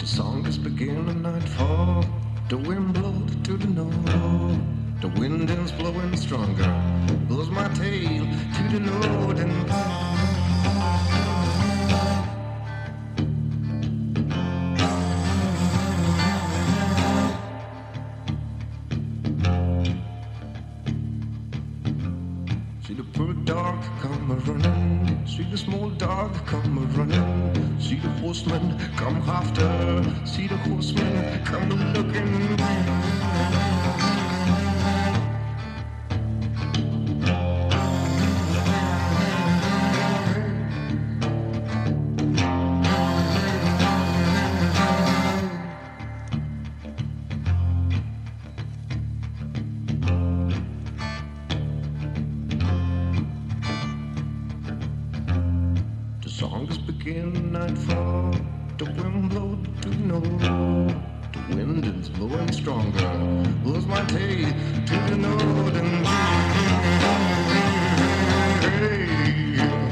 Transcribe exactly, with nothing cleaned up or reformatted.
The song is beginning nightfall. The wind blows to the north. The wind is blowing stronger. Blows my tail to the north and see the bird dog come a running. See the small dog come a running. See the horseman come after. See the horseman come looking. The song is beginning nightfall. The wind blows to the north. The wind is blowing stronger. Blows my tail to the north and hey.